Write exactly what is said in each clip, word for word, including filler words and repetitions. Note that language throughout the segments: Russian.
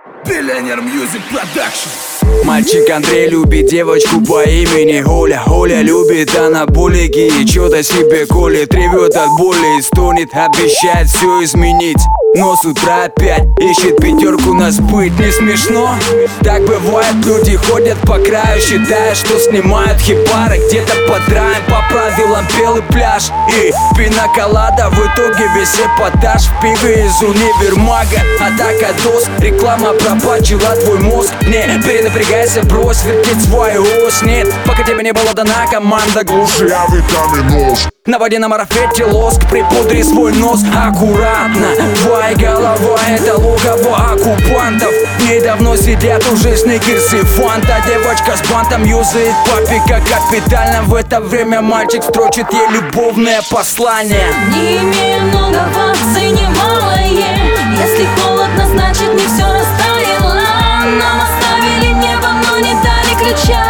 Billionaire Music Production. Мальчик Андрей любит девочку по имени Оля. Оля любит анаболики и чё-то себе колет. Ревет от боли и стонет, обещает все изменить. Но с утра опять ищет пятерку на сбыт. Не смешно? Так бывает, люди ходят по краю, считая, что снимают хипары. Где-то под раем, по правилам белый пляж и пинаколада. В итоге весь эпатаж в пиве из универмага. Атака доз, реклама пропачила твой мозг. Не перенапрягайся, брось вертеть свою ось. Нет, пока тебе не была дана команда, глуши авитаминоз. Наводи на марафете лоск, припудри свой нос аккуратно. Твоя голова — это логово оккупантов. Недавно сидят уже сникерсы, фанта. Девочка с бантом юзает папика капитально. В это время мальчик строчит ей любовное послание. Не имею много акций, немалое. Если холодно, значит не все растаяло. Нам оставили небо, но не дали ключа.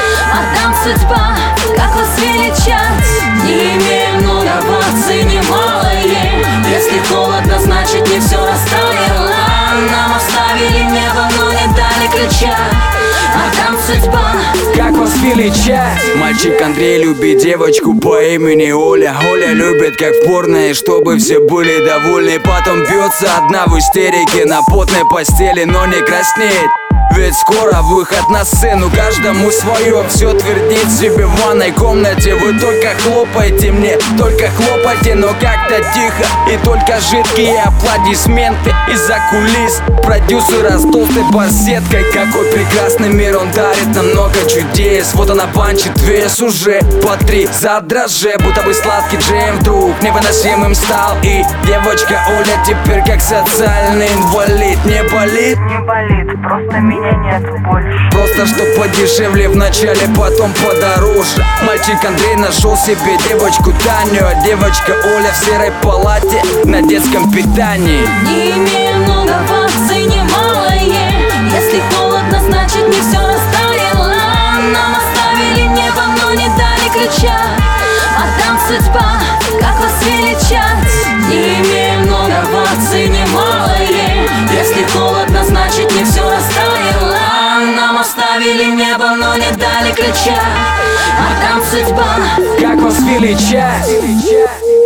А там судьба, как вас величать? Не имею много акций, немалое. Если холодно, значит не все растаяло. Нам оставили небо, но не дали ключа. А там судьба, как вас величать? Мальчик Андрей любит девочку по имени Оля. Оля любит как в порно, чтобы все были довольны. Потом бьется одна в истерике на потной постели, но не краснеет. Ведь скоро выход на сцену, каждому свое. Все твердит себе в ванной комнате. Вы только хлопайте мне, только хлопайте, но как-то тихо. И только жидкие аплодисменты из-за кулис продюсера с толстой барсеткой. Какой прекрасный мир он дарит нам много чудес. Вот она банчит вес уже по три за дрожже. Будто бы сладкий джем вдруг невыносимым стал. И девочка Оля теперь как социальный инвалид. Не болит? Не болит, просто меня нет больше. Просто что подешевле вначале, потом подороже. Мальчик Андрей нашел себе девочку Таню, а девочка Оля в серой палате на детском питании. не имею много акций, немалое. Если холодно, значит не все растаяло. Нам оставили небо, но не дали ключа. А там судьба, как вас величать? Не имею много акций, немалое. Если холодно, значит не все растаяло. Нам оставили небо, но не дали ключа. А там судьба, как вас величать?